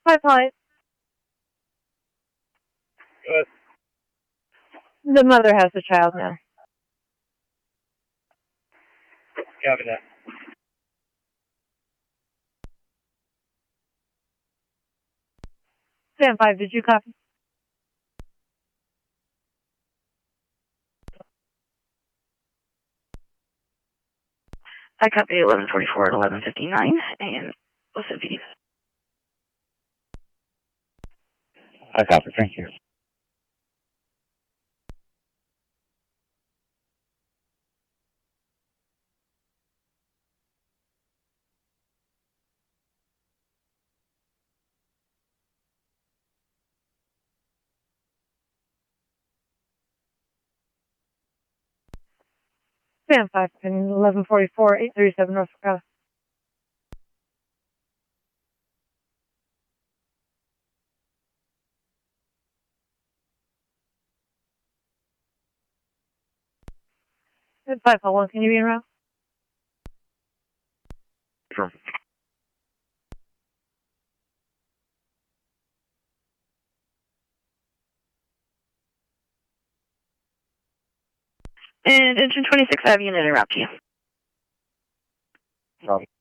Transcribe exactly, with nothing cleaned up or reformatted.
Hi, Polly. Good. The mother has the child now. Copy that. Stand five, did you copy? I copy eleven forty-four at eleven fifty-nine, and listen, V. I copy, thank you. Stand five, pin eleven forty-four, eight thirty-seven North Dakota. five four one, can you be in route? Sure. And engine twenty-six, I have unit interrupt you. Copy.